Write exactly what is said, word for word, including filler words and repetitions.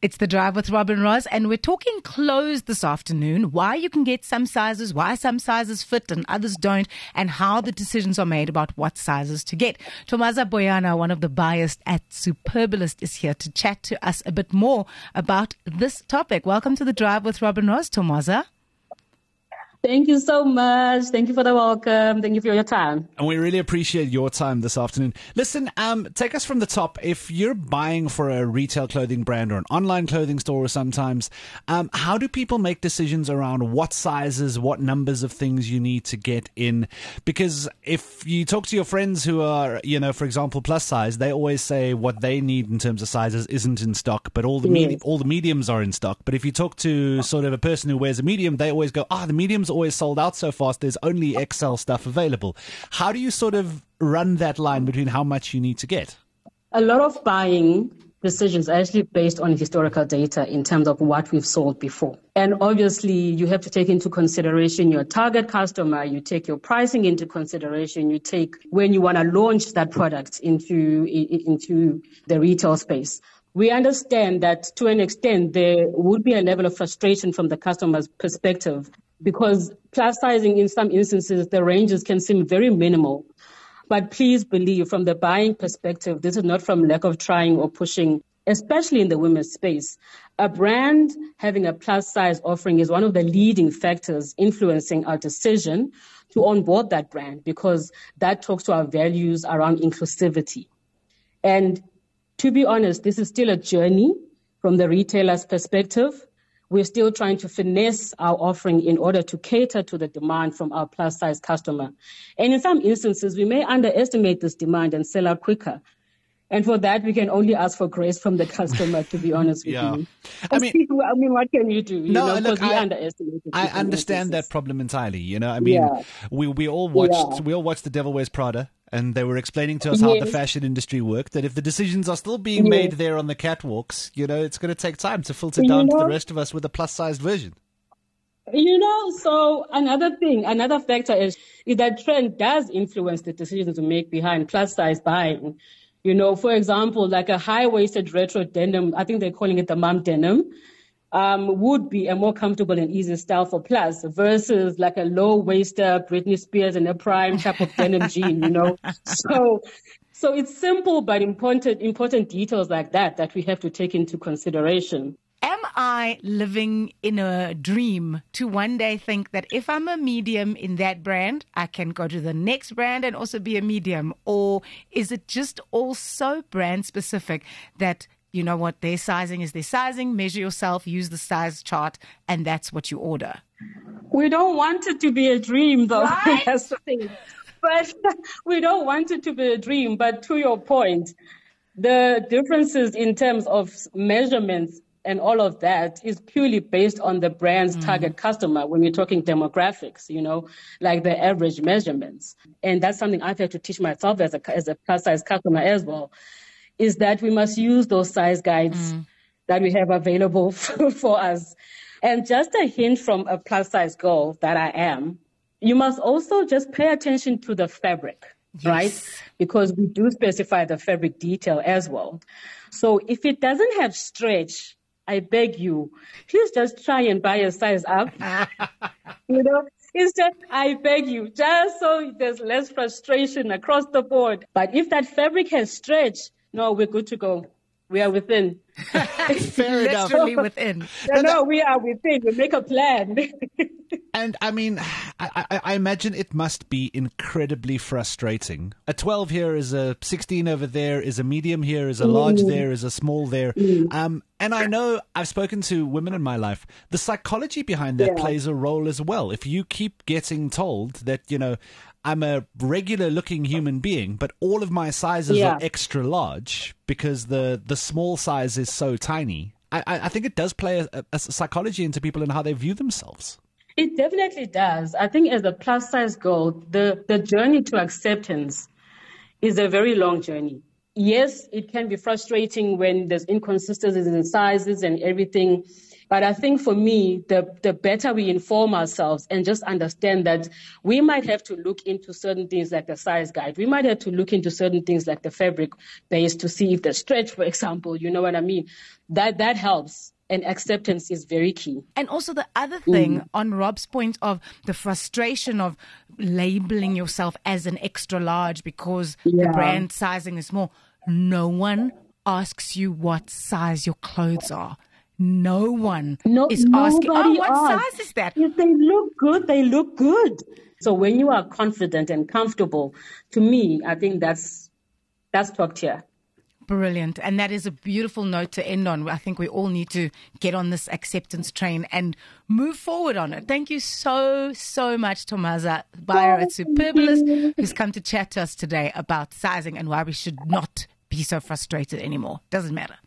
It's The Drive with Robin Ross, and we're talking clothes this afternoon, why you can get some sizes, why some sizes fit and others don't, and how the decisions are made about what sizes to get. Thomaza Boyana, one of the buyers at Superbalist, is here to chat to us a bit more about this topic. Welcome to The Drive with Robin Ross, Thomaza. Thank you so much. Thank you for the welcome. Thank you for your time. And we really appreciate your time this afternoon. Listen, um, take us from the top. If you're buying for a retail clothing brand or an online clothing store sometimes, um, how do people make decisions around what sizes, what numbers of things you need to get in? Because if you talk to your friends who are, you know, for example, plus size, they always say what they need in terms of sizes isn't in stock, but all the, Yes. medi- all the mediums are in stock. But if you talk to sort of a person who wears a medium, they always go, ah, the medium's always sold out so fast, there's only X L stuff available. How do you sort of run that line between how much you need to get? A lot of buying decisions are actually based on historical data in terms of what we've sold before. And obviously, you have to take into consideration your target customer, you take your pricing into consideration, you take when you want to launch that product into, into the retail space. We understand that to an extent, there would be a level of frustration from the customer's perspective because plus sizing in some instances, the ranges can seem very minimal. But please believe from the buying perspective, this is not from lack of trying or pushing, especially in the women's space. A brand having a plus size offering is one of the leading factors influencing our decision to onboard that brand because that talks to our values around inclusivity. And to be honest, this is still a journey from the retailer's perspective. We're still trying to finesse our offering in order to cater to the demand from our plus size customer. And in some instances, we may underestimate this demand and sell out quicker. And for that, we can only ask for grace from the customer, to be honest with Yeah. you. I mean, I mean, what can you do? You No, know, look, 'cause we I- underestimate it I in some understand that instances. problem entirely. You know, I mean, Yeah. we we all watched Yeah. we all watched The Devil Wears Prada, and they were explaining to us how the Yes. fashion industry worked. That if the decisions are still being Yes. made there on the catwalks, you know, it's going to take time to filter You down to the know- rest of us with a plus sized version. You know, so another thing, another factor is, is that trend does influence the decisions we make behind plus size buying. You know, for example, like a high-waisted retro denim, I think they're calling it the mom denim, um, would be a more comfortable and easy style for plus versus like a low-waisted Britney Spears and a prime type of denim jean, you know. So, so it's simple but important, important details like that that we have to take into consideration. Am I living in a dream to one day think that if I'm a medium in that brand, I can go to the next brand and also be a medium? Or is it just all so brand specific that, you know what, their sizing is their sizing, measure yourself, use the size chart, and that's what you order? We don't want it to be a dream, though. Right? That's the thing. But we don't want it to be a dream. But to your point, the differences in terms of measurements and all of that is purely based on the brand's Mm. target customer when we're talking demographics, you know, like the average measurements. And that's something I've had to teach myself as a, as a plus size customer as well, is that we must use those size guides Mm. that we have available for us. And just a hint from a plus size girl that I am, you must also just pay attention to the fabric, Yes. right? Because we do specify the fabric detail as well. So if it doesn't have stretch, I beg you, please just try and buy a size up. You know, it's just, I beg you, just so there's less frustration across the board. But if that fabric has stretch, no, we're good to go. We are within. Fair enough. Literally within. No, no, we are within. We make a plan. And I mean, I, I, I imagine it must be incredibly frustrating. A twelve here is a sixteen over there, is a medium here, is a large there, is a small there. Um, and I know I've spoken to women in my life. The psychology behind that Yeah. plays a role as well. If you keep getting told that, you know, I'm a regular looking human being, but all of my sizes Yeah. are extra large because the, the small size is so tiny. I, I I think it does play a, a psychology into people and how they view themselves. It definitely does. I think as a plus size girl, the, the journey to acceptance is a very long journey. yes, it can be frustrating when there's inconsistencies in sizes and everything. But I think for me, the, the better we inform ourselves and just understand that we might have to look into certain things like the size guide. We might have to look into certain things like the fabric base to see if the stretch, for example, you know what I mean? That, that helps. And acceptance is very key. And also the other thing Mm. on Rob's point of the frustration of labeling yourself as an extra large because the Yeah. brand sizing is small. No one asks you what size your clothes are. No one No, is asking, oh, nobody what asks. size is that? If they look good, they look good. So when you are confident and comfortable, to me, I think that's that's top tier. Brilliant. And that is a beautiful note to end on. I think we all need to get on this acceptance train and move forward on it. Thank you so, so much, Thomaza, buyer at Superbalist, who's come to chat to us today about sizing and why we should not be so frustrated anymore. Doesn't matter.